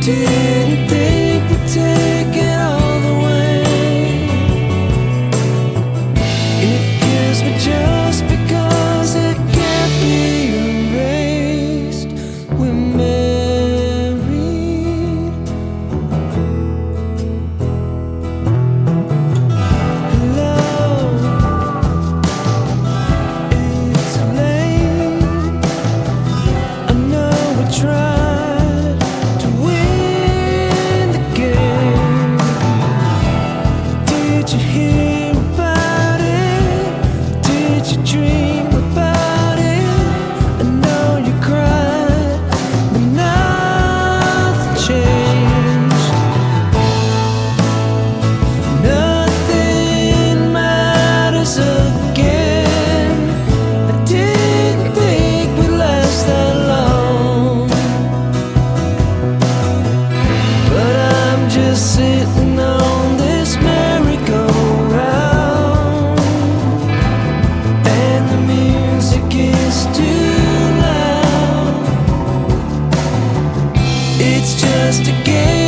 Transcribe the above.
Didn't think we'd take it all the way. It kills me just because it can't be erased. We're married. Hello, it's late. I know we tried to win the game. Did you hear about it? Did you dream about it? I know you cried, but nothing changed. Nothing matters again. I didn't think we'd last that long, but I'm just sitting on this merry-go-round, and the music is too loud. It's just a game.